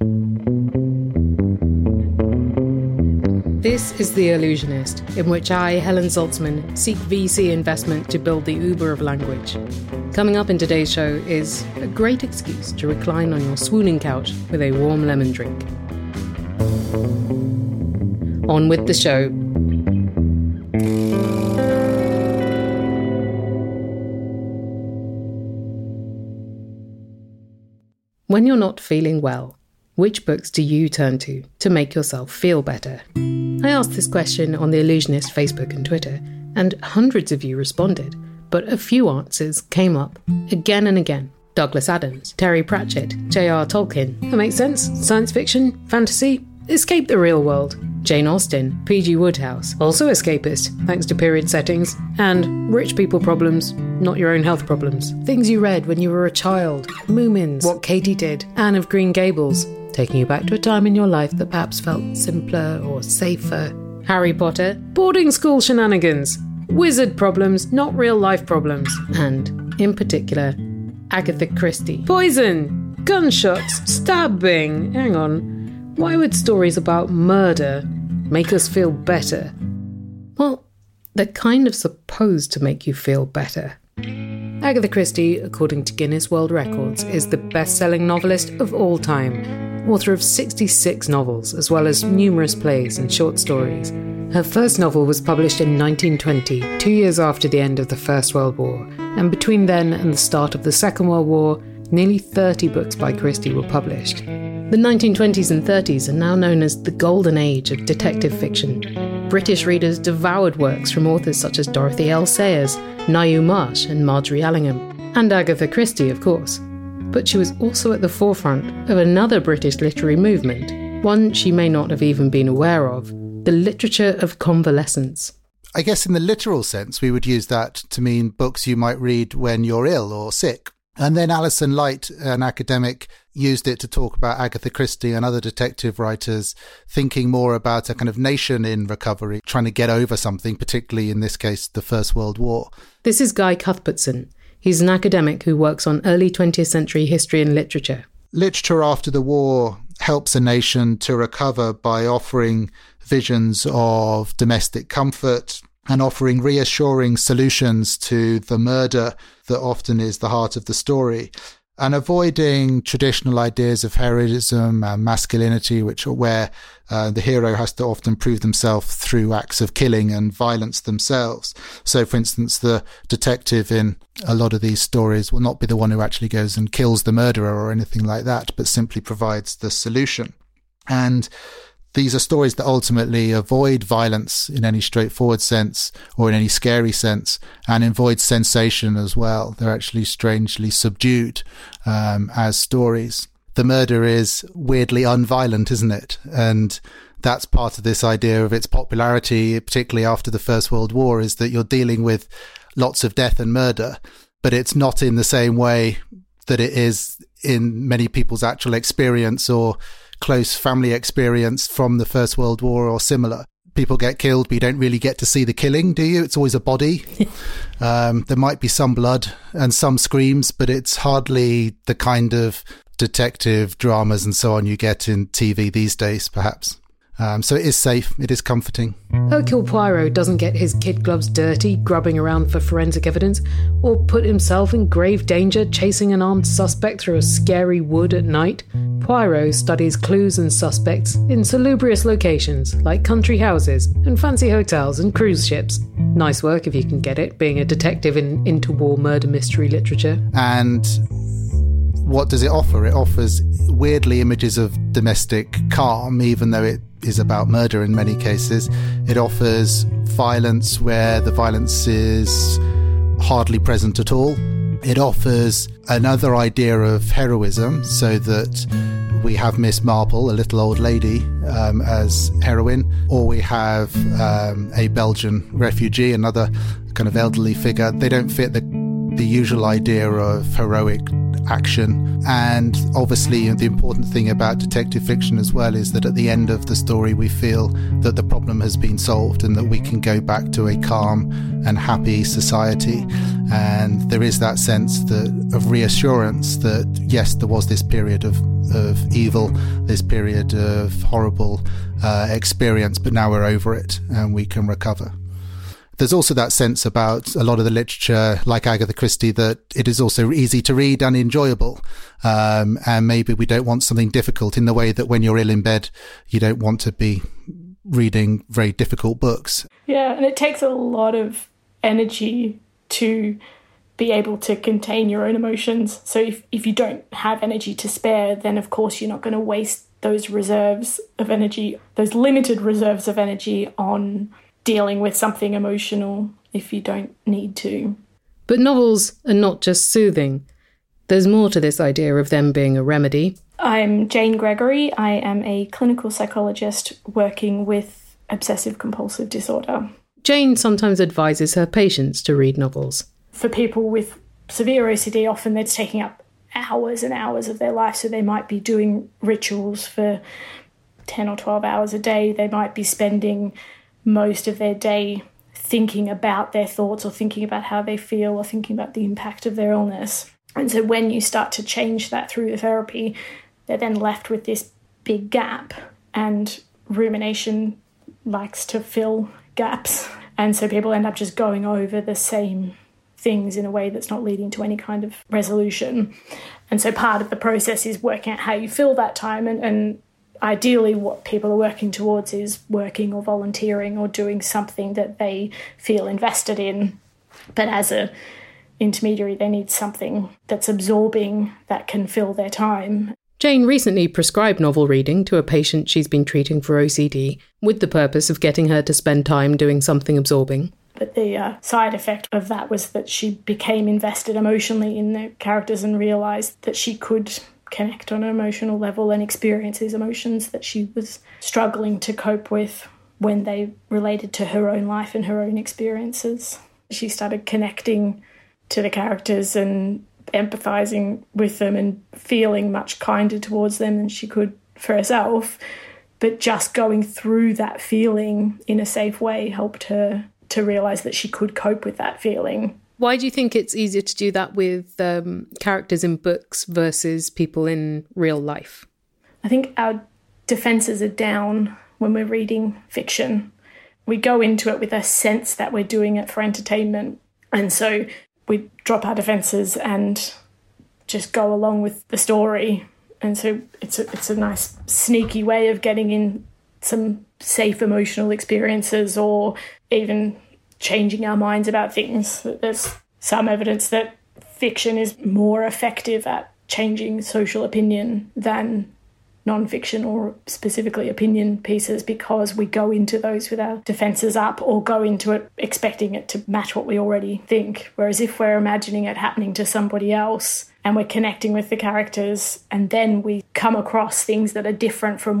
This is The Illusionist, in which I, Helen Zaltzman, seek VC investment to build the Uber of language. Coming up in today's show is a great excuse to recline on your swooning couch with a warm lemon drink. On with the show. When you're not feeling well, which books do you turn to make yourself feel better? I asked this question on The Illusionist Facebook and Twitter, and hundreds of you responded, but a few answers came up again and again. Douglas Adams, Terry Pratchett, J.R. Tolkien. That makes sense? Science fiction? Fantasy? Escape the real world. Jane Austen, P.G. Wodehouse, also escapist, thanks to period settings, and rich people problems, not your own health problems. Things you read when you were a child, Moomins, What Katie Did, Anne of Green Gables, taking you back to a time in your life that perhaps felt simpler or safer. Harry Potter, boarding school shenanigans, wizard problems, not real life problems, and, in particular, Agatha Christie. Poison, gunshots, stabbing. Hang on. Why would stories about murder make us feel better? Well, they're kind of supposed to make you feel better. Agatha Christie, according to Guinness World Records, is the best-selling novelist of all time, author of 66 novels, as well as numerous plays and short stories. Her first novel was published in 1920, 2 years after the end of the First World War, and between then and the start of the Second World War, nearly 30 books by Christie were published. The 1920s and 30s are now known as the golden age of detective fiction. British readers devoured works from authors such as Dorothy L. Sayers, Ngaio Marsh and Marjorie Allingham, and Agatha Christie, of course. But she was also at the forefront of another British literary movement, one she may not have even been aware of, the literature of convalescence. I guess in the literal sense, we would use that to mean books you might read when you're ill or sick. And then Alison Light, an academic, used it to talk about Agatha Christie and other detective writers thinking more about a kind of nation in recovery, trying to get over something, particularly in this case, the First World War. This is Guy Cuthbertson. He's an academic who works on early 20th century history and literature. Literature after the war helps a nation to recover by offering visions of domestic comfort and offering reassuring solutions to the murder that often is the heart of the story, and avoiding traditional ideas of heroism and masculinity, which are where the hero has to often prove themselves through acts of killing and violence themselves. So, for instance, the detective in a lot of these stories will not be the one who actually goes and kills the murderer or anything like that, but simply provides the solution. And these are stories that ultimately avoid violence in any straightforward sense or in any scary sense, and avoid sensation as well. They're actually strangely subdued as stories. The murder is weirdly unviolent, isn't it? And that's part of this idea of its popularity, particularly after the First World War, is that you're dealing with lots of death and murder, but it's not in the same way that it is in many people's actual experience or close family experience from the First World War or similar. People get killed, but you don't really get to see the killing, do you? It's always a body. There might be some blood and some screams, but it's hardly the kind of detective dramas and so on you get in TV these days, perhaps. So it is safe, it is comforting. Hercule Poirot doesn't get his kid gloves dirty, grubbing around for forensic evidence, or put himself in grave danger chasing an armed suspect through a scary wood at night. Poirot studies clues and suspects in salubrious locations like country houses and fancy hotels and cruise ships. Nice work if you can get it, being a detective in interwar murder mystery literature. And what does it offer? It offers weirdly images of domestic calm, even though it is about murder in many cases. It offers violence where the violence is hardly present at all. It offers another idea of heroism, so that we have Miss Marple, a little old lady, as heroine, or we have a Belgian refugee, another kind of elderly figure. They don't fit the usual idea of heroic action. And obviously the important thing about detective fiction as well is that at the end of the story we feel that the problem has been solved and that we can go back to a calm and happy society. And there is that sense of reassurance that, yes, there was this period of evil, this period of horrible experience, but now we're over it and we can recover. There's also that sense about a lot of the literature, like Agatha Christie, that it is also easy to read and enjoyable. And maybe we don't want something difficult in the way that when you're ill in bed, you don't want to be reading very difficult books. Yeah, and it takes a lot of energy to be able to contain your own emotions. So if you don't have energy to spare, then of course you're not going to waste those reserves of energy, those limited reserves of energy on dealing with something emotional if you don't need to. But novels are not just soothing. There's more to this idea of them being a remedy. I'm Jane Gregory. I am a clinical psychologist working with obsessive-compulsive disorder. Jane sometimes advises her patients to read novels. For people with severe OCD, often they're taking up hours and hours of their life, so they might be doing rituals for 10 or 12 hours a day. They might be spending most of their day thinking about their thoughts or thinking about how they feel or thinking about the impact of their illness. And so when you start to change that through the therapy, they're then left with this big gap, and rumination likes to fill gaps. And so people end up just going over the same things in a way that's not leading to any kind of resolution. And so part of the process is working out how you fill that time, and ideally what people are working towards is working or volunteering or doing something that they feel invested in. But as a intermediary, they need something that's absorbing, that can fill their time. Jane recently prescribed novel reading to a patient she's been treating for OCD with the purpose of getting her to spend time doing something absorbing. But the side effect of that was that she became invested emotionally in the characters and realised that she could connect on an emotional level and experience these emotions that she was struggling to cope with when they related to her own life and her own experiences. She started connecting to the characters and empathising with them and feeling much kinder towards them than she could for herself. But just going through that feeling in a safe way helped her to realise that she could cope with that feeling. Why do you think it's easier to do that with characters in books versus people in real life? I think our defences are down when we're reading fiction. We go into it with a sense that we're doing it for entertainment. And so we drop our defences and just go along with the story. And so it's a nice sneaky way of getting in some safe emotional experiences or even changing our minds about things. There's some evidence that fiction is more effective at changing social opinion than non-fiction or specifically opinion pieces, because we go into those with our defences up or go into it expecting it to match what we already think. Whereas if we're imagining it happening to somebody else and we're connecting with the characters and then we come across things that are different from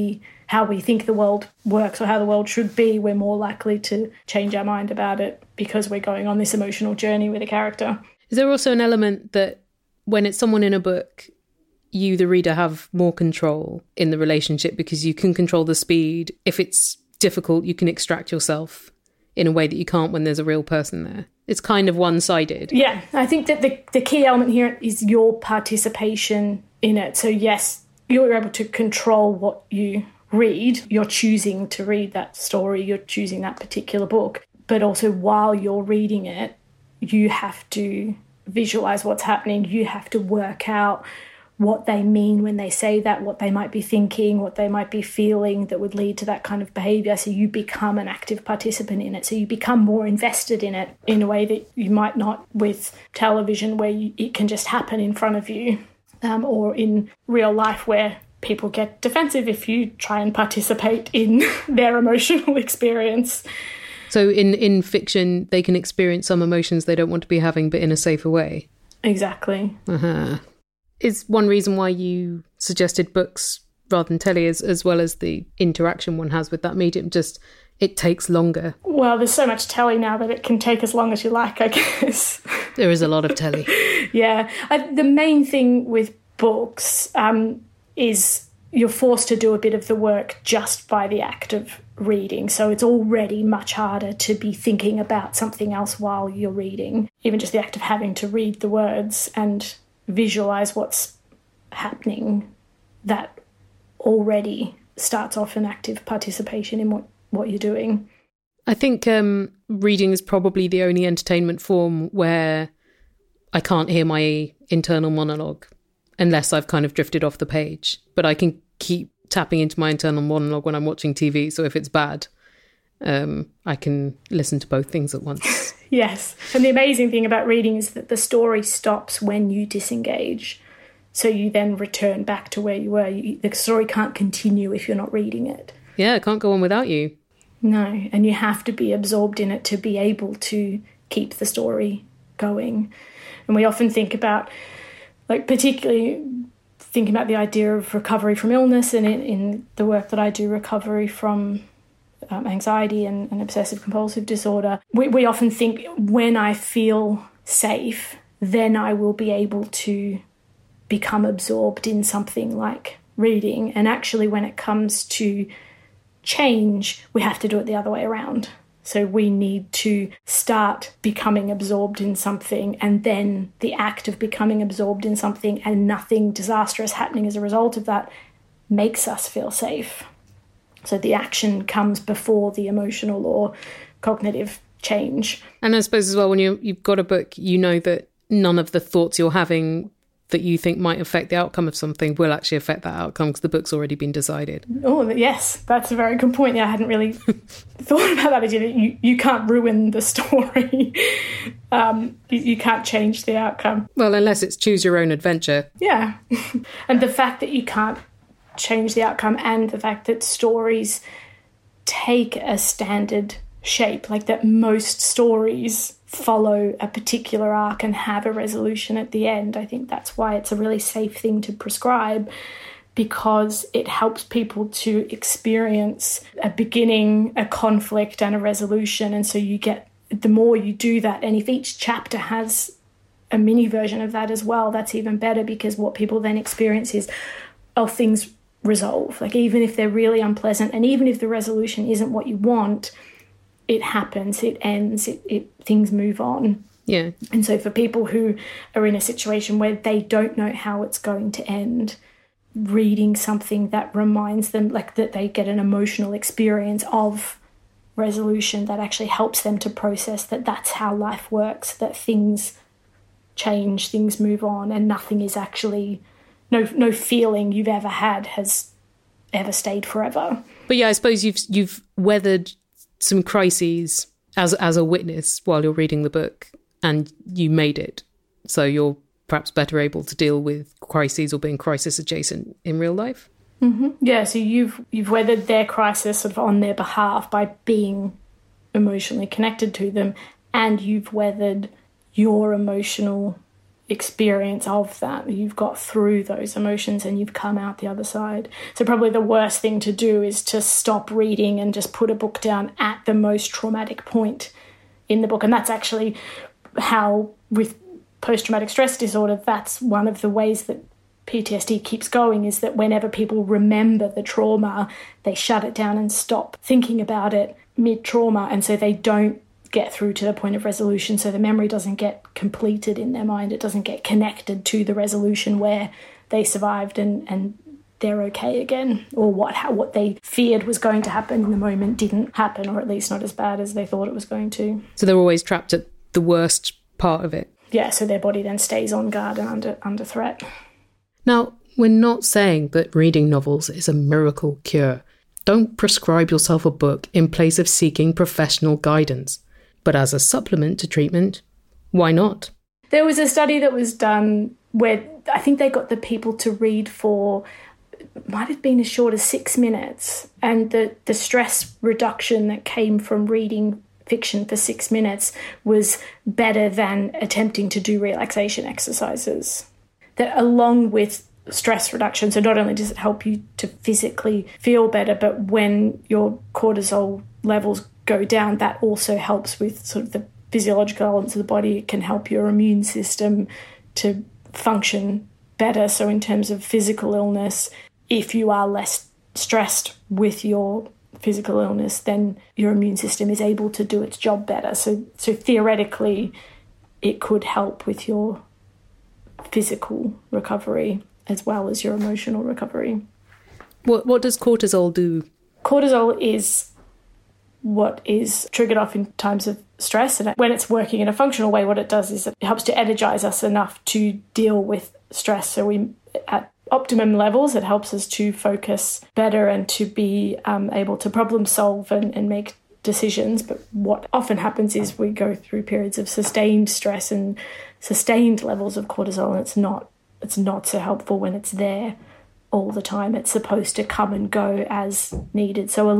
how we think the world works or how the world should be, we're more likely to change our mind about it because we're going on this emotional journey with a character. Is there also an element that when it's someone in a book, you, the reader, have more control in the relationship because you can control the speed? If it's difficult, you can extract yourself in a way that you can't when there's a real person there. It's kind of one-sided. Yeah, I think that the key element here is your participation in it. So yes, you're able to control what you read. You're choosing to read that story. You're choosing that particular book. But also while you're reading it, you have to visualise what's happening. You have to work out what they mean when they say that, what they might be thinking, what they might be feeling that would lead to that kind of behaviour. So you become an active participant in it. So you become more invested in it in a way that you might not with television, where it can just happen in front of you, or in real life where people get defensive if you try and participate in their emotional experience. So in fiction, they can experience some emotions they don't want to be having, but in a safer way. Exactly. Uh-huh. Is one reason why you suggested books rather than telly, as well as the interaction one has with that medium, just it takes longer? Well, there's so much telly now that it can take as long as you like, I guess. There is a lot of telly. Yeah. The main thing with books is you're forced to do a bit of the work just by the act of reading. So it's already much harder to be thinking about something else while you're reading. Even just the act of having to read the words and visualize what's happening, that already starts off an active participation in what you're doing. I think reading is probably the only entertainment form where I can't hear my internal monologue unless I've kind of drifted off the page. But I can keep tapping into my internal monologue when I'm watching TV. So if it's bad, I can listen to both things at once. Yes. And the amazing thing about reading is that the story stops when you disengage. So you then return back to where you were. The story can't continue if you're not reading it. Yeah, it can't go on without you. No, and you have to be absorbed in it to be able to keep the story going. And we often think about, like, particularly thinking about the idea of recovery from illness, and in the work that I do, recovery from anxiety and obsessive compulsive disorder, we often think, when I feel safe, then I will be able to become absorbed in something like reading. And actually, when it comes to change, we have to do it the other way around. So we need to start becoming absorbed in something, and then the act of becoming absorbed in something and nothing disastrous happening as a result of that makes us feel safe. So the action comes before the emotional or cognitive change. And I suppose as well, when you've got a book, you know that none of the thoughts you're having that you think might affect the outcome of something will actually affect that outcome, because the book's already been decided. Oh, yes, that's a very good point. Yeah, I hadn't really thought about that idea. You can't ruin the story. You can't change the outcome. Well, unless it's choose your own adventure. Yeah. And the fact that you can't change the outcome, and the fact that stories take a standard shape, like that most stories follow a particular arc and have a resolution at the end. I think that's why it's a really safe thing to prescribe, because it helps people to experience a beginning, a conflict, and a resolution. And so you get, the more you do that, and if each chapter has a mini version of that as well, that's even better, because what people then experience is, oh, things resolve. Like, even if they're really unpleasant, and even if the resolution isn't what you want, it happens, it ends, things move on. Yeah. And so for people who are in a situation where they don't know how it's going to end, reading something that reminds them, like, that they get an emotional experience of resolution that actually helps them to process that that's how life works, that things change, things move on, and nothing is actually, no feeling you've ever had has ever stayed forever. But yeah, I suppose you've weathered some crises as a witness while you're reading the book, and you made it. So you're perhaps better able to deal with crises or being crisis adjacent in real life. Mm-hmm. Yeah, so you've weathered their crisis sort of on their behalf by being emotionally connected to them, and you've weathered your emotional experience of that. You've got through those emotions and you've come out the other side. So probably the worst thing to do is to stop reading and just put a book down at the most traumatic point in the book. And that's actually how, with post-traumatic stress disorder, that's one of the ways that PTSD keeps going, is that whenever people remember the trauma, they shut it down and stop thinking about it mid-trauma, and so they don't get through to the point of resolution. So the memory doesn't get completed in their mind. It doesn't get connected to the resolution where they survived and they're okay again, or what they feared was going to happen in the moment didn't happen, or at least not as bad as they thought it was going to. So they're always trapped at the worst part of it. Yeah, so their body then stays on guard and under threat. Now, we're not saying that reading novels is a miracle cure. Don't prescribe yourself a book in place of seeking professional guidance. But as a supplement to treatment, why not? There was a study that was done where I think they got the people to read for, might have been as short as 6 minutes, and the stress reduction that came from reading fiction for 6 minutes was better than attempting to do relaxation exercises. That, along with stress reduction, so not only does it help you to physically feel better, but when your cortisol levels go down, that also helps with sort of the physiological elements of the body. It can help your immune system to function better. So in terms of physical illness, if you are less stressed with your physical illness, then your immune system is able to do its job better. So theoretically, it could help with your physical recovery as well as your emotional recovery. What does cortisol do? Cortisol is what is triggered off in times of stress. And when it's working in a functional way, what it does is it helps to energize us enough to deal with stress. So at optimum levels, it helps us to focus better and to be able to problem solve and make decisions. But what often happens is we go through periods of sustained stress and sustained levels of cortisol, and it's not so helpful when it's there all the time. It's supposed to come and go as needed. So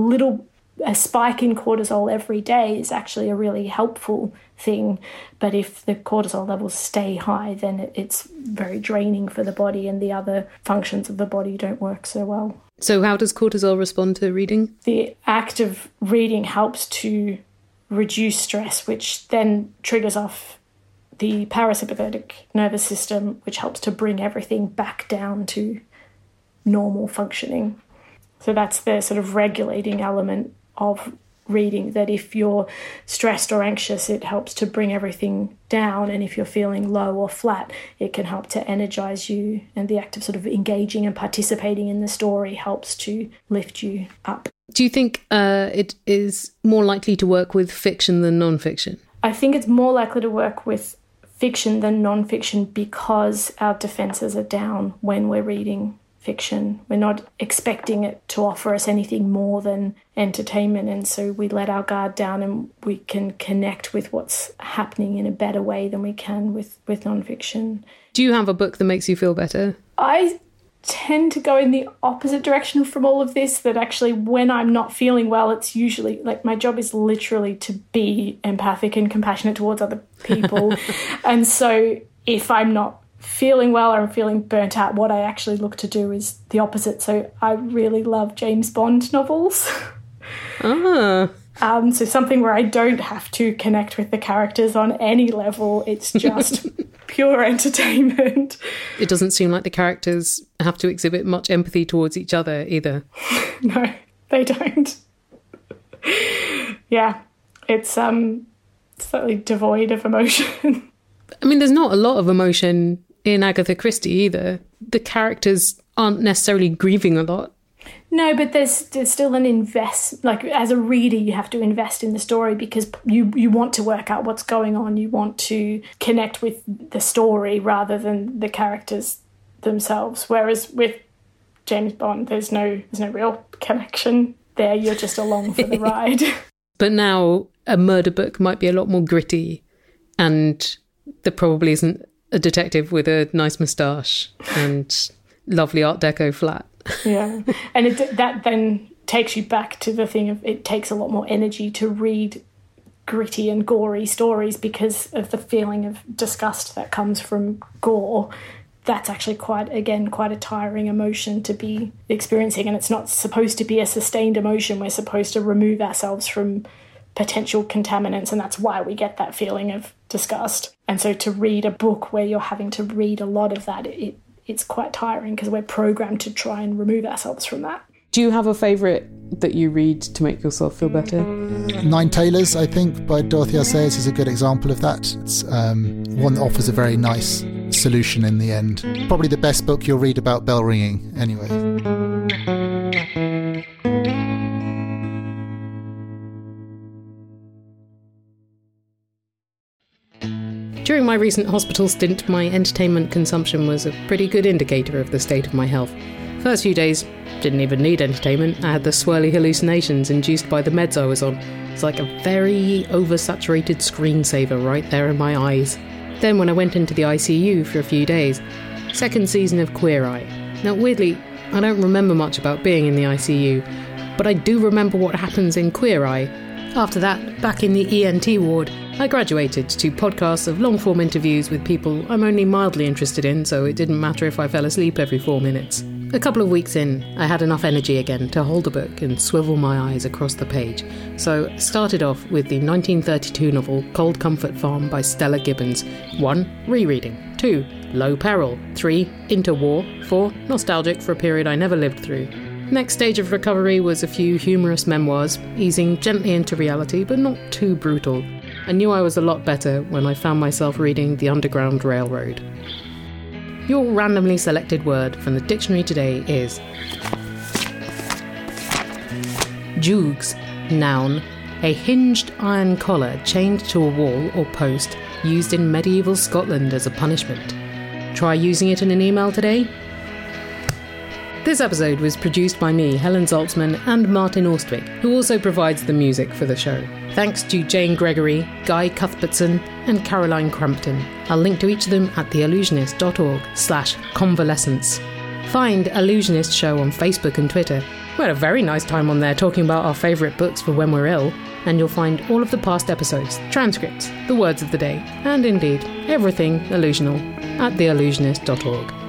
a spike in cortisol every day is actually a really helpful thing. But if the cortisol levels stay high, then it's very draining for the body, and the other functions of the body don't work so well. So how does cortisol respond to reading? The act of reading helps to reduce stress, which then triggers off the parasympathetic nervous system, which helps to bring everything back down to normal functioning. So that's the sort of regulating element of reading, that if you're stressed or anxious, it helps to bring everything down, and if you're feeling low or flat, it can help to energize you, and the act of sort of engaging and participating in the story helps to lift you up. Do you think it is more likely to work with fiction than non-fiction? I think it's more likely to work with fiction than non-fiction because our defences are down when we're reading fiction. We're not expecting it to offer us anything more than entertainment, and so we let our guard down and we can connect with what's happening in a better way than we can with non-fiction. Do you have a book that makes you feel better? I tend to go in the opposite direction from all of this, that actually when I'm not feeling well, it's usually like my job is literally to be empathic and compassionate towards other people. And so if I'm not feeling well or I'm feeling burnt out, what I actually look to do is the opposite. So I really love James Bond novels. So something where I don't have to connect with the characters on any level. It's just pure entertainment. It doesn't seem like the characters have to exhibit much empathy towards each other either. No, they don't. Yeah, it's slightly devoid of emotion. I mean, there's not a lot of emotion in Agatha Christie either. The characters aren't necessarily grieving a lot. No, but there's still an invest. Like, as a reader, you have to invest in the story because you want to work out what's going on. You want to connect with the story rather than the characters themselves. Whereas with James Bond, there's no real connection there. You're just along for the ride. But now a murder book might be a lot more gritty, and there probably isn't a detective with a nice moustache and lovely Art Deco flat. Yeah, and that then takes you back to the thing of it takes a lot more energy to read gritty and gory stories because of the feeling of disgust that comes from gore. That's actually quite a tiring emotion to be experiencing, and it's not supposed to be a sustained emotion. We're supposed to remove ourselves from potential contaminants, and that's why we get that feeling of disgust. And so to read a book where you're having to read a lot of that, it's quite tiring because we're programmed to try and remove ourselves from that. Do you have a favourite that you read to make yourself feel better? Nine Tailors, I think, by Dorothy Sayers is a good example of that. It's one that offers a very nice solution in the end. Probably the best book you'll read about bell ringing, anyway. During my recent hospital stint, my entertainment consumption was a pretty good indicator of the state of my health. First few days, didn't even need entertainment. I had the swirly hallucinations induced by the meds I was on. It's like a very oversaturated screensaver right there in my eyes. Then when I went into the ICU for a few days, second season of Queer Eye. Now weirdly, I don't remember much about being in the ICU, but I do remember what happens in Queer Eye. After that, back in the ENT ward, I graduated to podcasts of long-form interviews with people I'm only mildly interested in, so it didn't matter if I fell asleep every 4 minutes. A couple of weeks in, I had enough energy again to hold a book and swivel my eyes across the page. So I started off with the 1932 novel Cold Comfort Farm by Stella Gibbons. 1. Rereading. 2. Low peril. 3. Interwar. 4. Nostalgic for a period I never lived through. Next stage of recovery was a few humorous memoirs, easing gently into reality but not too brutal. I knew I was a lot better when I found myself reading The Underground Railroad. Your randomly selected word from the dictionary today is jugs, noun, a hinged iron collar chained to a wall or post used in medieval Scotland as a punishment. Try using it in an email today? This episode was produced by me, Helen Zaltzman, and Martin Austwick, who also provides the music for the show. Thanks to Jane Gregory, Guy Cuthbertson, and Caroline Crampton. I'll link to each of them at theallusionist.org/convalescence. Find Allusionist Show on Facebook and Twitter. We had a very nice time on there talking about our favourite books for when we're ill, and you'll find all of the past episodes, transcripts, the words of the day, and indeed everything Allusional at theallusionist.org.